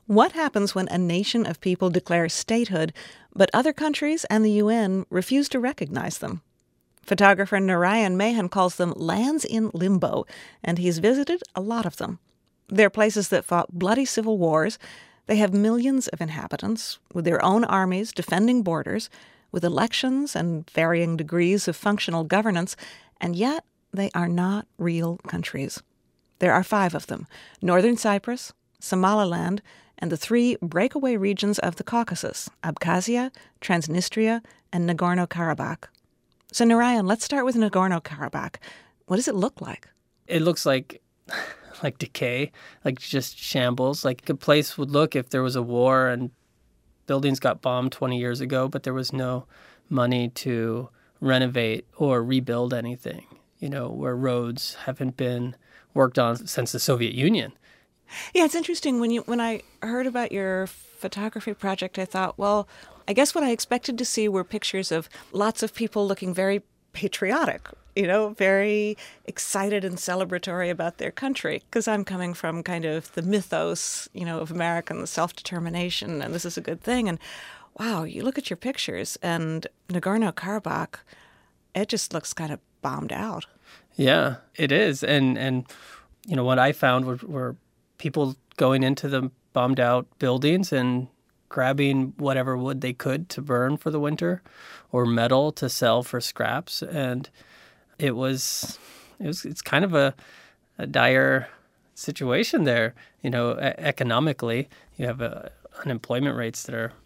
What happens when a nation of people declares statehood, but other countries and the UN refuse to recognize them? Photographer Narayan Mehan calls them lands in limbo, and he's visited a lot of them. They're places that fought bloody civil wars. They have millions of inhabitants, with their own armies defending borders, with elections and varying degrees of functional governance, and yet they are not real countries. There are 5 of them: Northern Cyprus, Somaliland, and the 3 breakaway regions of the Caucasus: Abkhazia, Transnistria, and Nagorno-Karabakh. So Narayan, let's start with Nagorno-Karabakh. What does it look like? It looks like decay, like just shambles, like a place would look if there was a war and buildings got bombed 20 years ago, but there was no money to renovate or rebuild anything, where roads haven't been worked on since the Soviet Union. Yeah, it's interesting. When I heard about your photography project, I thought, well, I guess what I expected to see were pictures of lots of people looking very patriotic, very excited and celebratory about their country, because I'm coming from kind of the mythos, of American self-determination, and this is a good thing. And wow, you look at your pictures, and Nagorno-Karabakh, it just looks kind of bombed out. Yeah, it is. And what I found were people going into the bombed out buildings and grabbing whatever wood they could to burn for the winter or metal to sell for scraps. And it's kind of a dire situation there. Economically, you have unemployment rates that are,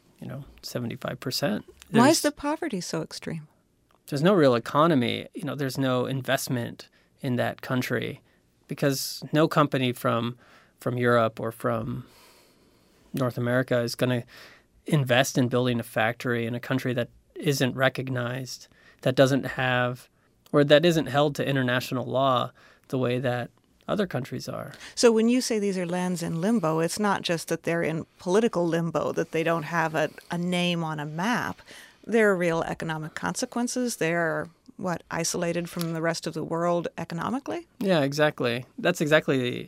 75%. Why is the poverty so extreme? There's no real economy. There's no investment in that country because no company from Europe or from North America is going to invest in building a factory in a country that isn't recognized, that doesn't have, or that isn't held to international law the way that other countries are. So when you say these are lands in limbo, it's not just that they're in political limbo, that they don't have a name on a map. There are real economic consequences. They're, isolated from the rest of the world economically? Yeah, exactly. That's exactly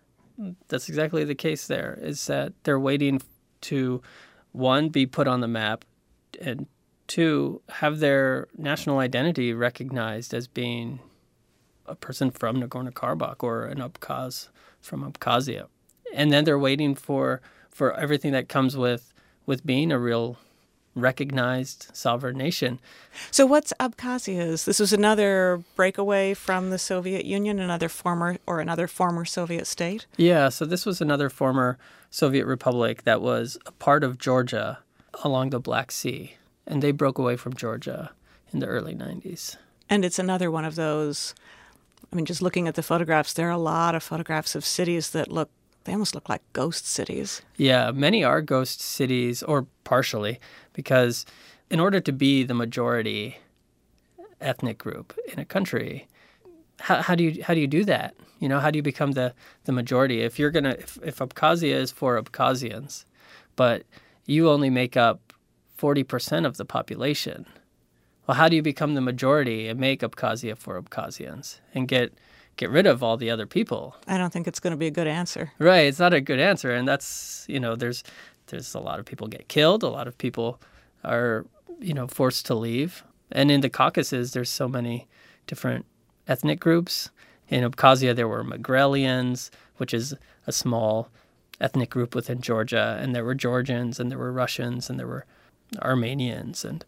the case there, is that they're waiting to, 1, be put on the map, and 2, have their national identity recognized as being a person from Nagorno-Karabakh or an Abkhaz from Abkhazia. And then they're waiting for everything that comes with being a real recognized sovereign nation. So what's Abkhazia? This was another breakaway from the Soviet Union, another former Soviet state? Yeah, so this was another former Soviet republic that was a part of Georgia along the Black Sea. And they broke away from Georgia in the early 90s. And it's another one of those, just looking at the photographs, there are a lot of photographs of cities that they almost look like ghost cities. Yeah, many are ghost cities, or partially, because in order to be the majority ethnic group in a country, how do you do that? How do you become the majority? If Abkhazia is for Abkhazians, but you only make up 40% of the population, well, how do you become the majority and make Abkhazia for Abkhazians and get rid of all the other people? I don't think it's going to be a good answer. Right, it's not a good answer, and that's there's a lot of people get killed, a lot of people are forced to leave, and in the Caucasus there's so many different ethnic groups. In Abkhazia there were Megrelians, which is a small ethnic group within Georgia, and there were Georgians and there were Russians and there were Armenians, and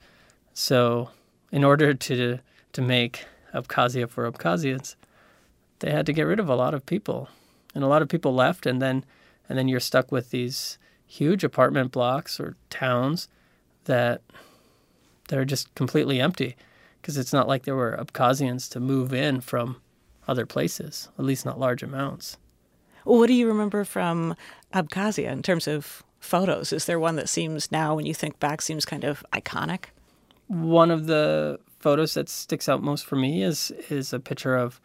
so in order to make Abkhazia for Abkhazians, they had to get rid of a lot of people, and a lot of people left, and then you're stuck with these huge apartment blocks or towns that are just completely empty, because it's not like there were Abkhazians to move in from other places, at least not large amounts. Well, what do you remember from Abkhazia in terms of photos? Is there one that seems now, when you think back, seems kind of iconic? One of the photos that sticks out most for me is a picture of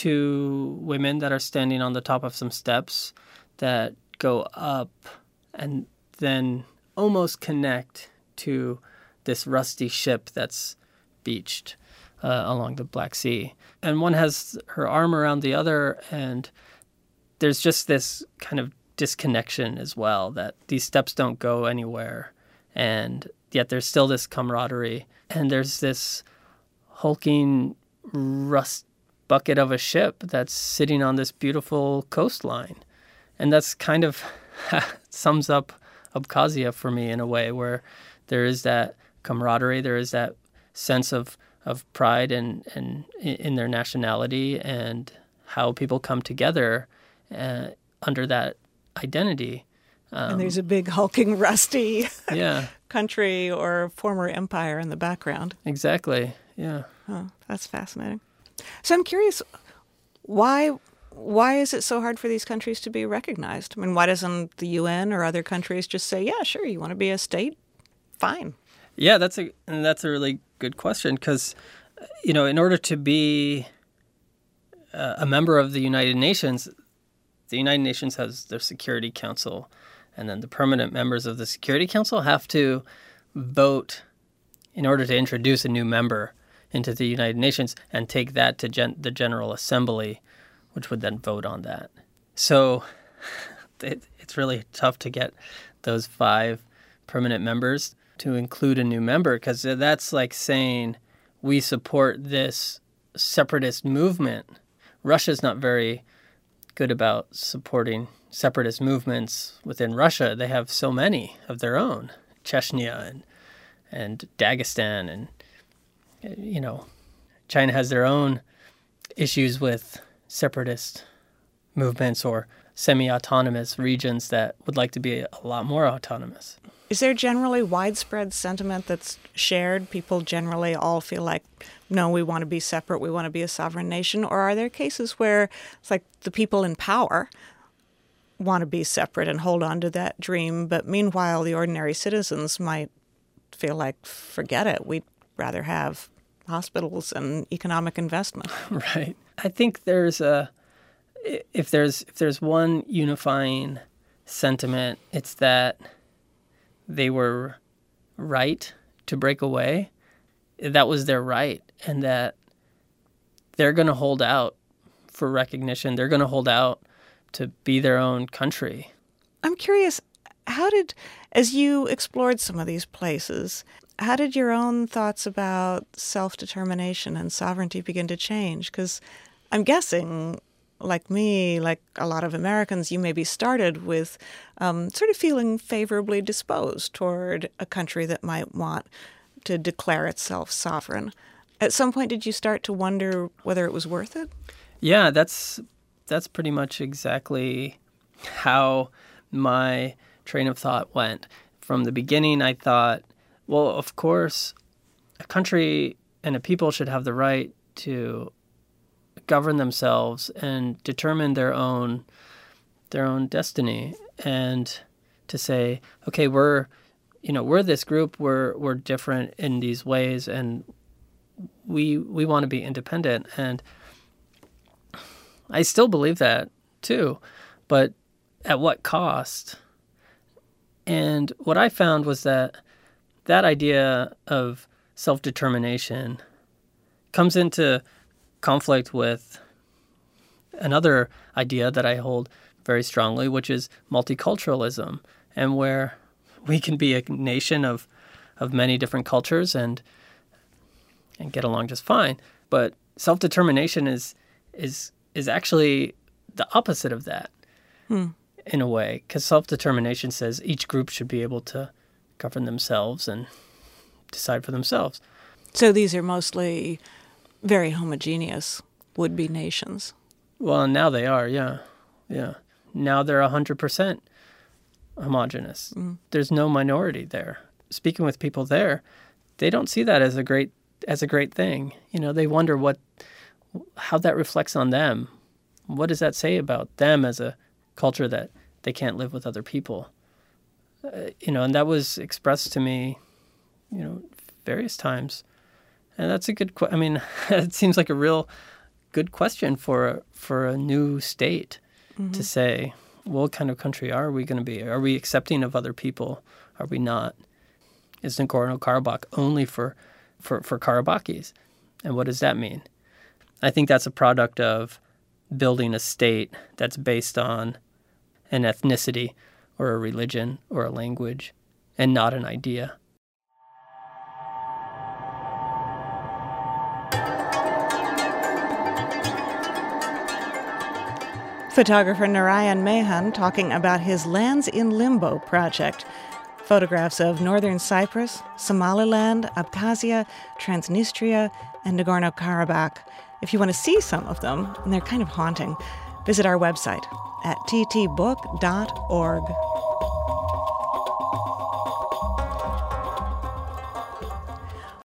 2 women that are standing on the top of some steps that go up and then almost connect to this rusty ship that's beached along the Black Sea. And one has her arm around the other, and there's just this kind of disconnection as well, that these steppes don't go anywhere, and yet there's still this camaraderie, and there's this hulking rust bucket of a ship that's sitting on this beautiful coastline. And that's kind of sums up Abkhazia for me in a way, where there is that camaraderie, there is that sense of pride and in their nationality and how people come together under that identity. And there's a big hulking rusty yeah. country or former empire in the background. Exactly. Yeah. Oh, that's fascinating. So I'm curious, why is it so hard for these countries to be recognized? I mean, why doesn't the UN or other countries just say, yeah, sure, you want to be a state? Fine. Yeah, that's a really good question, because, in order to be a member of the United Nations has their Security Council, and then the permanent members of the Security Council have to vote in order to introduce a new member into the United Nations and take that to the General Assembly, which would then vote on that. So it's really tough to get those 5 permanent members to include a new member, because that's like saying we support this separatist movement. Russia's not very good about supporting separatist movements within Russia. They have so many of their own, Chechnya and Dagestan, and China has their own issues with separatist movements or semi-autonomous regions that would like to be a lot more autonomous. Is there generally widespread sentiment that's shared? People generally all feel like, no, we want to be separate, we want to be a sovereign nation? Or are there cases where it's like the people in power want to be separate and hold on to that dream, but meanwhile the ordinary citizens might feel like, forget it, we'd rather have hospitals and economic investment? Right. I think if there's one unifying sentiment, it's that they were right to break away. That was their right, and that they're going to hold out for recognition. They're going to hold out to be their own country. I'm curious, as you explored some of these places, how did your own thoughts about self-determination and sovereignty begin to change? Because I'm guessing, like me, like a lot of Americans, you maybe started with sort of feeling favorably disposed toward a country that might want to declare itself sovereign. At some point, did you start to wonder whether it was worth it? Yeah, that's pretty much exactly how my train of thought went. From the beginning, I thought, well, of course, a country and a people should have the right to govern themselves and determine their own destiny, and to say, okay, we're this group, we're different in these ways, and we want to be independent. And I still believe that too, but at what cost? And what I found was that idea of self-determination comes into conflict with another idea that I hold very strongly, which is multiculturalism, and where we can be a nation of many different cultures and get along just fine. But self-determination is actually the opposite of that in a way, because self-determination says each group should be able to govern themselves and decide for themselves. So these are mostly very homogeneous would-be nations. Well, now they are, yeah. Now they're 100% homogenous. There's no minority there. Speaking with people there, they don't see that as a great thing. They wonder how that reflects on them. What does that say about them as a culture that they can't live with other people? And that was expressed to me, various times. And that's a good it seems like a real good question for a new state to say, what kind of country are we going to be? Are we accepting of other people? Are we not? Is Nagorno-Karabakh only for Karabakhis? And what does that mean? I think that's a product of building a state that's based on an ethnicity or a religion or a language, and not an idea. Photographer Narayan Mehan talking about his Lands in Limbo project. Photographs of northern Cyprus, Somaliland, Abkhazia, Transnistria, and Nagorno-Karabakh. If you want to see some of them, and they're kind of haunting, visit our website at ttbook.org.